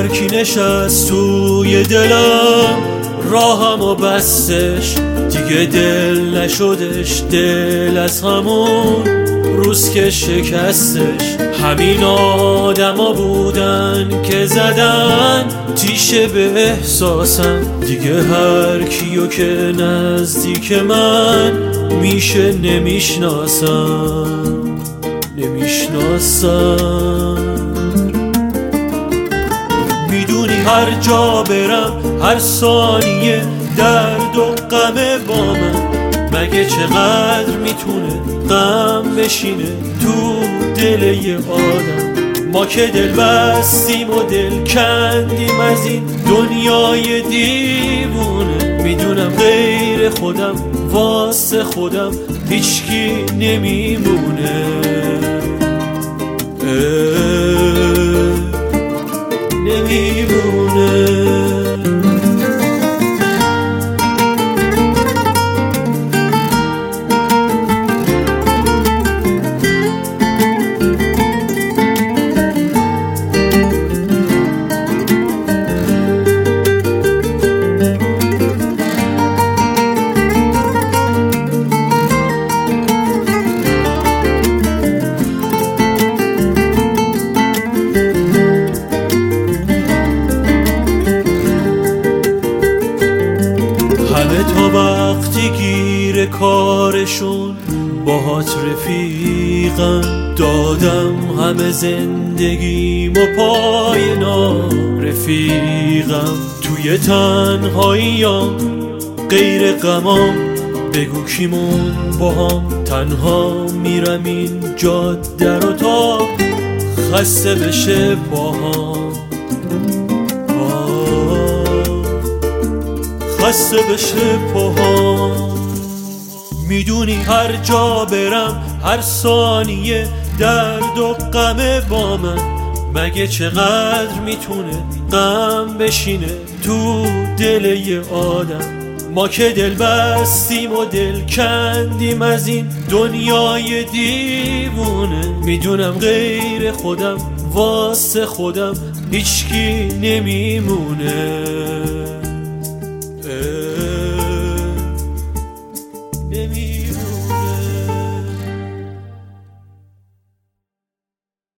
هر کی نشست توی دلم راهم و بستش، دیگه دل نشدش دل از همون روز که شکستش. همین آدما بودن که زدن تیشه به احساسم، دیگه هر کیو که نزدیک من میشه نمیشناسم. میدونی هر جا برم هر ثانیه درد و غم با من، مگه چقدر میتونه غم بشینه تو دل یه آدم. ما که دل بستیم و دل کندیم از این دنیای دیوونه، میدونم غیر خودم واسه خودم هیچکی نمیمونه. نمیمونه. همه تا وقتی گیر کارشون باهات رفیقم، دادم همه زندگیم و پای رفیقم. توی تنهاییام غیر غمام بگو کیمون باهام، تنها میرم این جاده رو تا خسته بشه پاهام، خسته بشه پاهام. میدونی هر جا برم هر ثانیه درد و غم با من، مگه چقدر میتونه غم بشینه تو دل یه آدم. ما که دل بستیم و دل کندیم از این دنیای دیوونه، میدونم غیر خودم واسه خودم هیچکی نمیمونه.